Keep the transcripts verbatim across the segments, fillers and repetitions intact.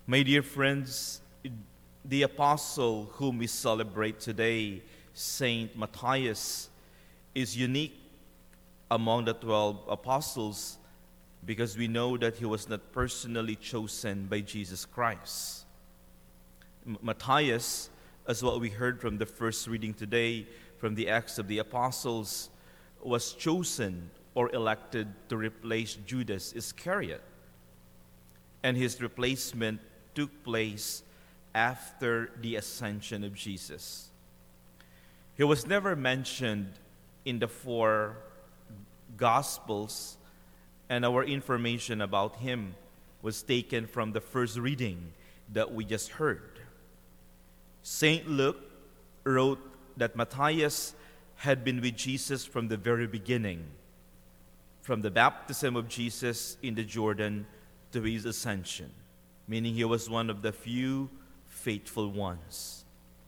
My dear friends, the apostle whom we celebrate today, Saint Matthias, is unique among the twelve apostles because we know that he was not personally chosen by Jesus Christ. M- Matthias, as what we heard from the first reading today from the Acts of the Apostles, was chosen or elected to replace Judas Iscariot. And his replacement took place after the ascension of Jesus. He was never mentioned in the four Gospels, and our information about him was taken from the first reading that we just heard. Saint Luke wrote that Matthias had been with Jesus from the very beginning, from the baptism of Jesus in the Jordan to his ascension, meaning he was one of the few faithful ones.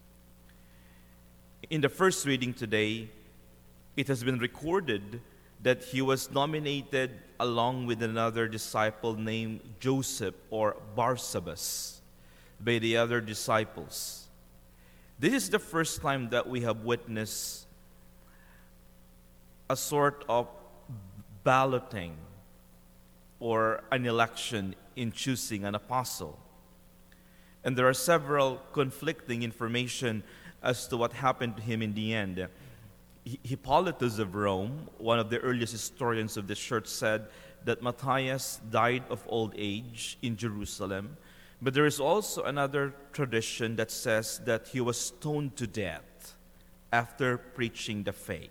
In the first reading today, it has been recorded that he was nominated along with another disciple named Joseph or Barsabas by the other disciples. This is the first time that we have witnessed a sort of balloting or an election in choosing an apostle. And there are several conflicting information as to what happened to him in the end. Hippolytus of Rome, one of the earliest historians of the church, said that Matthias died of old age in Jerusalem. But there is also another tradition that says that he was stoned to death after preaching the faith.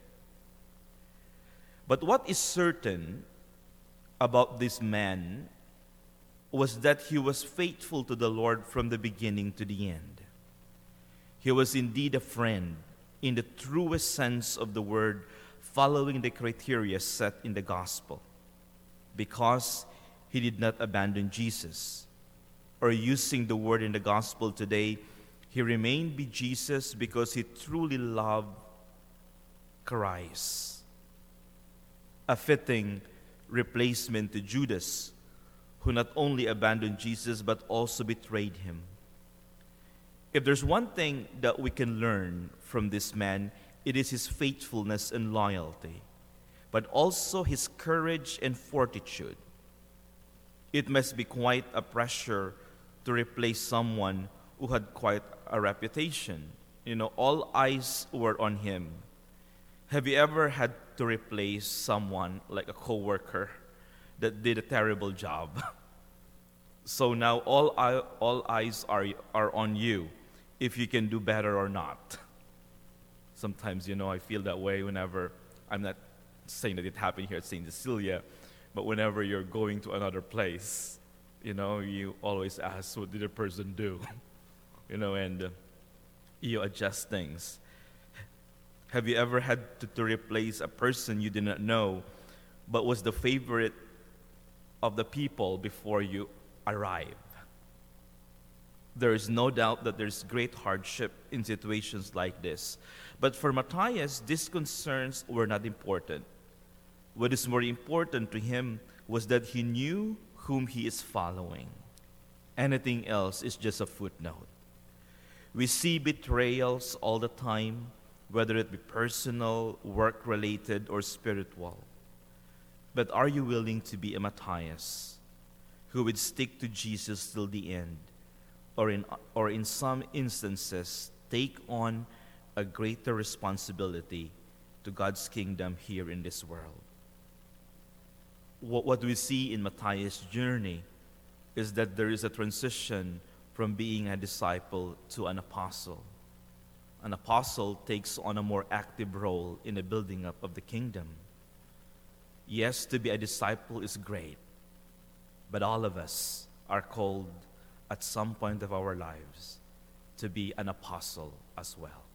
But what is certain about this man was that he was faithful to the Lord from the beginning to the end. He was indeed a friend in the truest sense of the word, following the criteria set in the gospel, because he did not abandon Jesus. Or using the word in the gospel today, he remained with Jesus because he truly loved Christ. A fitting replacement to Judas, who not only abandoned Jesus but also betrayed him. If there's one thing that we can learn from this man, it is his faithfulness and loyalty, but also his courage and fortitude. It must be quite a pressure to replace someone who had quite a reputation. You know, all eyes were on him. Have you ever had to replace someone like a coworker that did a terrible job? So now all eye, all eyes are are on you, if you can do better or not. Sometimes, you know, I feel that way whenever, I'm not saying that it happened here at Saint Cecilia, but whenever you're going to another place, you know, you always ask, what did the person do? You know, and uh, you adjust things. Have you ever had to, to replace a person you did not know, but was the favorite of the people before you arrive? There is no doubt that there's great hardship in situations like this. But for Matthias, these concerns were not important. What is more important to him was that he knew whom he is following. Anything else is just a footnote. We see betrayals all the time, whether it be personal, work-related, or spiritual. But are you willing to be a Matthias who would stick to Jesus till the end, or in, or in some instances, take on a greater responsibility to God's kingdom here in this world? What, what we see in Matthias' journey is that there is a transition from being a disciple to an apostle. An apostle takes on a more active role in the building up of the kingdom. Yes, to be a disciple is great, but all of us are called at some point of our lives to be an apostle as well.